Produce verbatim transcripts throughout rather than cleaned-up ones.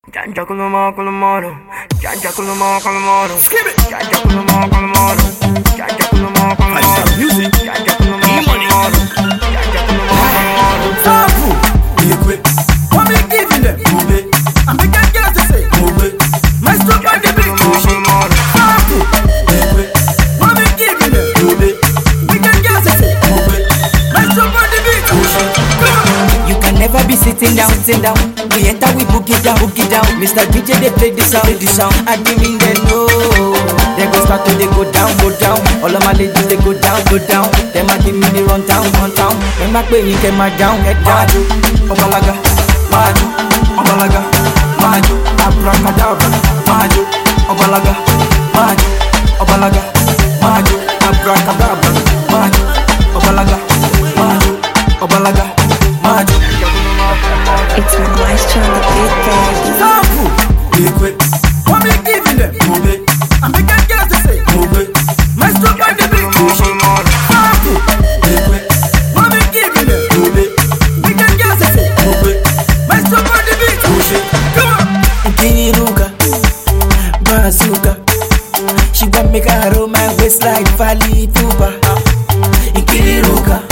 Janja kuluma kulumoro, janja kuluma kulumoro, skip it. Janja kuluma kulumoro, janja kuluma kulumoro, music. Janja kuluma kulumoro, janja kuluma kulumoro. Sample, liquid. What me giving them? Move it. I'm making girls to say move it. My stop on the beat. Sample, liquid. What me giving them? Move it. Making girls to say move it. My stop on the beat. You can never be sitting down, sitting down. We enter, we book it down, book it down. Mister D J, they play the sound, play the sound. I give me the no. They go start to, they go down, go down. All of my ladies, they go down, go down. Them a give me the run down, run down. When my queen, get my down, get down. Obalaga, Maju, Obalaga, Maju, Abracadabra, Maju, Obalaga, Maju, Obalaga, Maju, Abracadabra, Maju, Obalaga, Maju, Obalaga, Maju. It's my maestro on the beat, baby. Sample, liquid. What me giving them? Move it. I'm making girls to say move it. My stop on the beat. Sample, liquid. What me giving them? Move it. Making girls to say move it. My stop on the beat. Come on. Kiriruka, bazooka. She want make her roll my waist like Valley Tuba. Kiriruka,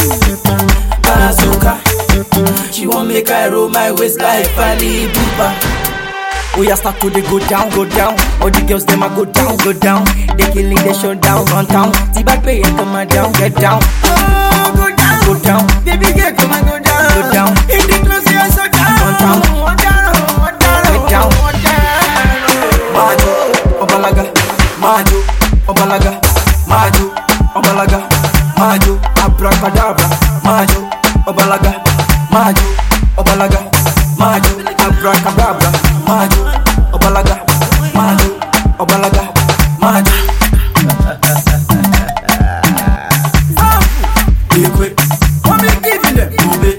bazooka. She want make her roll my waist like Valley Tuba. We are start to they go down, go down. All the girls them a go down, go down. They killing the show down, run down. T-back play and come on down, get down. Oh, go down, Go down, baby girl, come and go down, go down. In the close, you are so down, Run down. Run down, run down, Get down. run down. Maju, Obalaga, Maju, Obalaga, Maju, Obalaga, Maju, Abracadabra, Maju, Obalaga, Maju, Obalaga, Maju, Abracadabra, Maju, Obalaga, Maju, Obalaga, Maju. Sample, liquid. What me giving them? Move it.